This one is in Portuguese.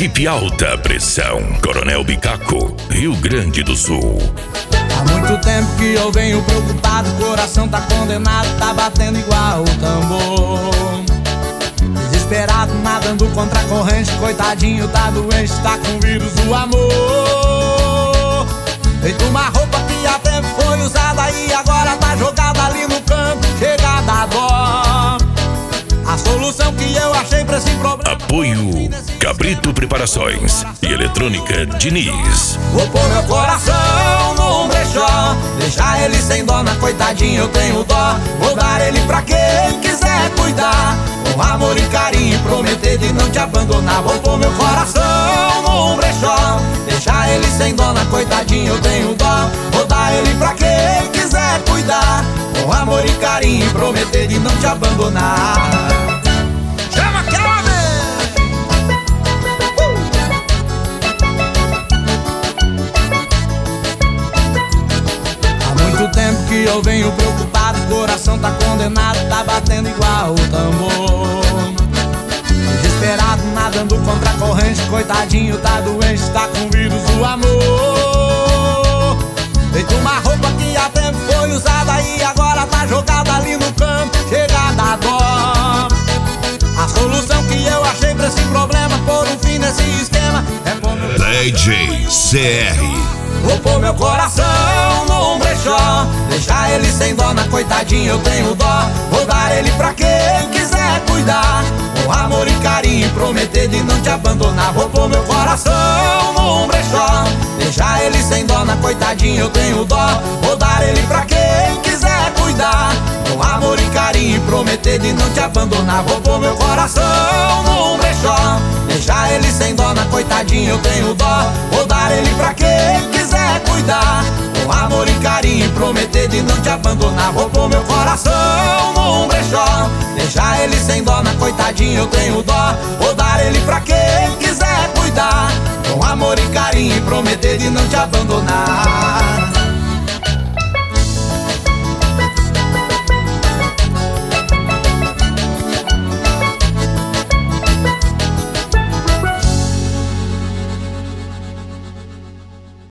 Equipe Alta Pressão, Coronel Bicaco, Rio Grande do Sul. Há muito tempo que eu venho preocupado, o coração tá condenado, tá batendo igual o tambor. Desesperado, nadando contra a corrente, coitadinho, tá doente, tá com o vírus do amor. Feito uma roupa que há tempo foi usada e agora tá jogada ali no canto, chegada a dó. A solução que eu achei pra esse problema. Apoio Cabrito Preparações e Eletrônica Diniz. Vou pôr meu coração num brechó, deixar ele sem dona, coitadinho, eu tenho dó. Vou dar ele pra quem quiser cuidar, com amor e carinho, prometer de não te abandonar. Vou pôr meu coração num brechó, deixar ele sem dona, coitadinho, eu tenho dó. Vou dar ele pra quem quiser cuidar, com amor e carinho, prometer de não te abandonar. Chama Kevin! Há muito tempo que eu venho preocupado, o coração tá condenado, tá batendo igual o tambor. Desesperado, nadando contra a corrente, coitadinho, tá doente, tá com o vírus do amor. Feito uma roupa que há tempo foi usada e agora tá jogada ali no canto, chegada a dó. A solução que eu achei pra esse problema, pôr um fim nesse esquema, é pôr meu DJ CR. Vou pôr meu coração num brechó, deixar ele sem dona, coitadinho, eu tenho dó. Vou dar ele pra quem quiser cuidar, com amor e carinho, prometer de não te abandonar. Vou pôr meu coração num brechó, deixar ele sem dona, coitadinho, eu tenho dó. Vou dar ele pra quem quiser cuidar, com amor e carinho, prometer de não te abandonar. Vou pôr meu coração num brechó, deixar ele sem dona, coitadinho, eu tenho dó. Vou dar ele pra quem quiser cuidar, com amor e carinho, prometer de não te abandonar. Vou pôr meu coração num brechó, deixar ele sem dona, coitadinho, eu tenho dó. Vou dar ele pra quem quiser cuidar, com amor e carinho, prometer de não te abandonar.